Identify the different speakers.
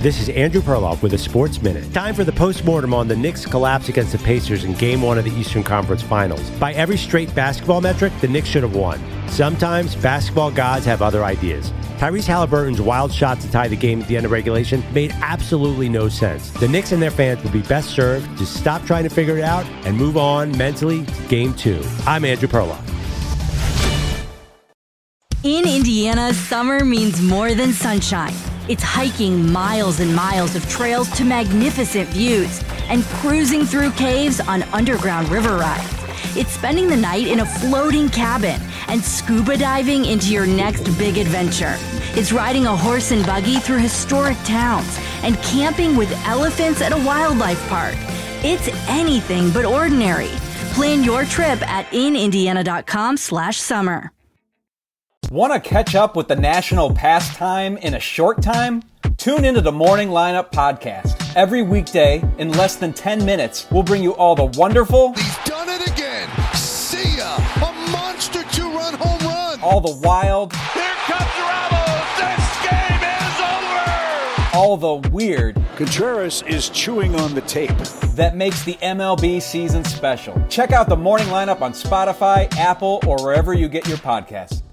Speaker 1: This is Andrew Perloff with a Sports Minute. Time for the postmortem on the Knicks' collapse against the Pacers in Game 1 of the Eastern Conference Finals. By every straight basketball metric, the Knicks should have won. Sometimes basketball gods have other ideas. Tyrese Halliburton's wild shot to tie the game at the end of regulation made absolutely no sense. The Knicks and their fans would be best served to stop trying to figure it out and move on mentally to Game 2. I'm Andrew Perloff.
Speaker 2: In Indiana, summer means more than sunshine. It's hiking miles and miles of trails to magnificent views and cruising through caves on underground river rides. It's spending the night in a floating cabin and scuba diving into your next big adventure. It's riding a horse and buggy through historic towns and camping with elephants at a wildlife park. It's anything but ordinary. Plan your trip at inindiana.com/summer.
Speaker 3: Want to catch up with the national pastime in a short time? Tune into the Morning Lineup podcast. Every weekday, in less than 10 minutes, we'll bring you all the wonderful...
Speaker 4: He's done it again! See ya! A monster two-run home run!
Speaker 3: All the wild...
Speaker 5: Here comes Ramos! This game is over!
Speaker 3: All the weird...
Speaker 6: Contreras is chewing on the tape.
Speaker 3: That makes the MLB season special. Check out the Morning Lineup on Spotify, Apple, or wherever you get your podcasts.